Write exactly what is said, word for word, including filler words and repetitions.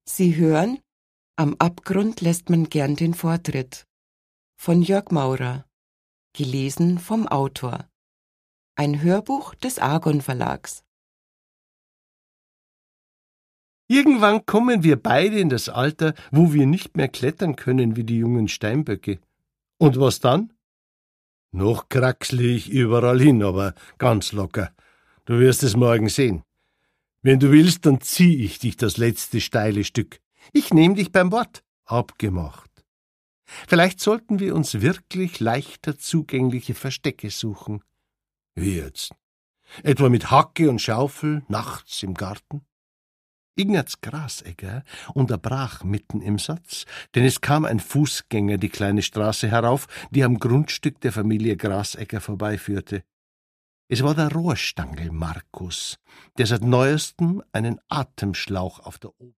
Sie hören Am Abgrund lässt man gern den Vortritt von Jörg Maurer, gelesen vom Autor. Ein Hörbuch des Argon Verlags. Irgendwann kommen wir beide in das Alter, wo wir nicht mehr klettern können wie die jungen Steinböcke. Und was dann? Noch kraxle ich überall hin, aber ganz locker. Du wirst es morgen sehen. Wenn du willst, dann zieh ich dich das letzte steile Stück. Ich nehm dich beim Wort. Abgemacht. Vielleicht sollten wir uns wirklich leichter zugängliche Verstecke suchen. Wie jetzt? Etwa mit Hacke und Schaufel nachts im Garten? Ignaz Grasegger unterbrach mitten im Satz, denn es kam ein Fußgänger die kleine Straße herauf, die am Grundstück der Familie Grasegger vorbeiführte. Es war der Rohrstangl Markus, der seit neuestem einen Atemschlauch auf der